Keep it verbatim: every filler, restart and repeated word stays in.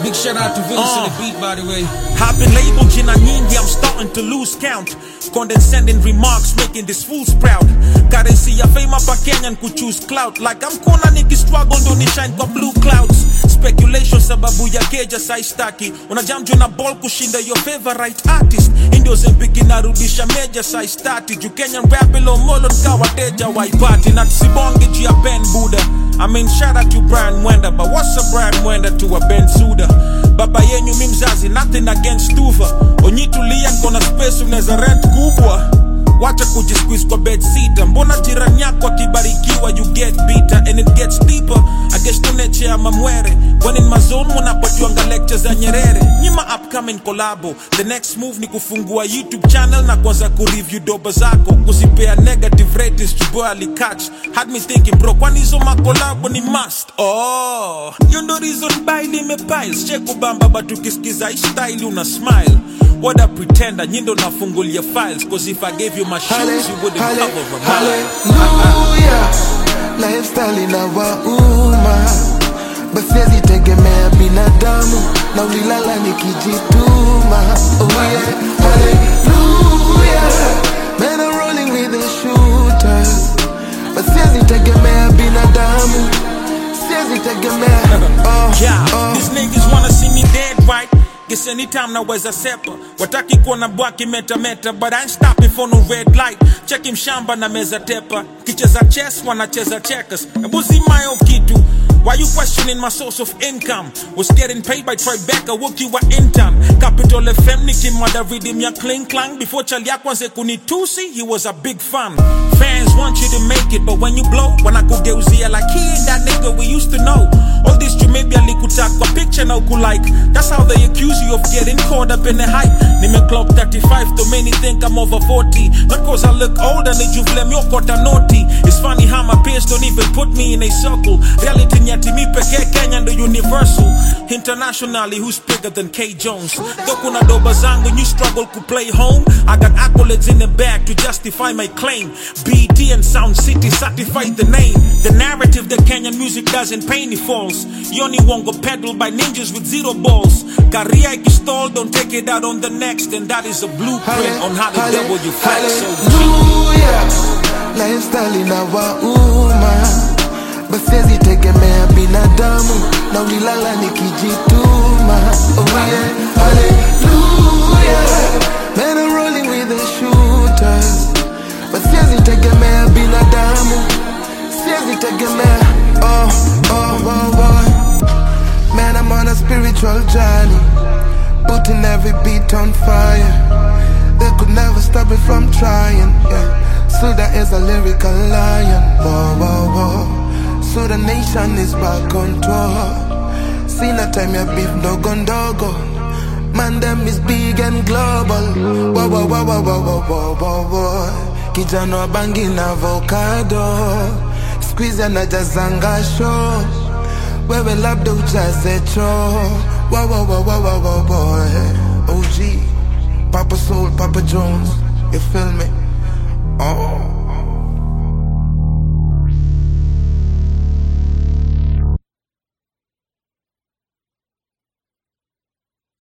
Big shout out to Vince uh, on the beat, by the way. I've been labeled Jina Nyingi, I'm starting to lose count. Condescending remarks making these fools proud. Currency ya fame hapa Kenyan ku choose clout. Like I'm kona niki struggle ndo ni shine kwa blue clouds. Speculation sababu ya keja saistaki. Unajam juu na ball kushinda your favorite artist. Indio zempiki narudisha meja saistati. Juu Kenyan rap ilo molo nkawa teja waipati. Na tsibonge juu ya Ben Buddha. I mean shout out to Brian Mwenda, but what's a Brian Mwenda to a Ben Suda? Baba yenyu mimzazi, nothing against Tuva. Onyitulia nkona space uneza rent kubwa. Wacha kujisqueeze kwa bed seater. Mbona jirani yako akibarikiwa you get bitter. And it gets deeper, I guess tuneche ya mamwere. When in my zone munapatiwanga lectures ya Nyerere. Nyima upcoming collabo, the next move ni kufungua YouTube channel na kwanza kureview doba zako. Kusipea negative ratings chuboy alikatch. Had me thinking bro, kwani hizo makolabo ni must. Oh, you know reason baili me piles. Check ubamba but ukisikiza hii style una smile. What a pretender, nyindo nafungulia files. Cause if I gave you my shoes, you wouldn't cover a mile. Hallelujah, lifestyle inawauma. Basiezi tegemea binadamu. Na ulilala nikijituma. Oh yeah, hallelujah. Man, I'm rolling with the shooters. Basiezi tegemea binadamu. Siezi tegemea. Oh, yeah, oh. These niggas wanna see me dead, right? Guess anytime naweza sepa. Wataki kuona bwaki meta meta. But I ain't stopping for no red light. Check him shamba na meza tepa. Kicheza chess wanacheza checkers. Ebuzi mayo kitu. Why you questioning my source of income? Was getting paid by Tribeca, work you were intern. Capital F M nikimwada rhythm ya cling clang. Before chali yakwanze kunitusi, he was a big fan. Fans want you to make it, but when you blow, wanakugeuzia like he ain't that nigga we used to know. All this to maybe alikutak kwa picture na ukulike. That's how they accuse you of getting caught up in the hype. Nime clock thirty-five, though many think I'm over forty. Not cause I look older, ni juvlem yo kota naughty. It's funny how my peers don't even put me in a circle. Reality nyati mi peke Kenya ndo universal. Internationally, who's bigger than K Jones? Dokuna doba zangu, you struggle to play home. I got accolades in the bag to justify my claim. B D and Sound City certified the name. The narrative that Kenyan music doesn't pay any falls. You only won't go pedal by ninjas with zero balls. Career stall, don't take it out on the next. And that is a blueprint on how to Halle, double your flex. Hallelujah, lifestyle inawauma. Basiezi tegemea binadamu. Na ulilala nikijituma. Oh yeah, hallelujah. Man, I'm rolling with the shooters. Basiezi tegemea binadamu. Siezi tegemea. Oh, oh, oh, oh. Man, I'm on a spiritual journey. Putting every beat on fire. They could never stop me from trying, yeah. Suda is a lyrical lion. Whoa, whoa, whoa. So the nation is back on tour. See no time ya beef ndogo ndogo. Man them is big and global. Whoa, whoa, whoa, whoa, whoa, whoa, whoa, whoa. Kijana wa bangi na avocado. Squeeze ya najazanga show. Wewe labda ujaze cho. Whoa, whoa, whoa, whoa, whoa, whoa, boy. O G, Papa Soul, Papa Jones. You feel me? Oh.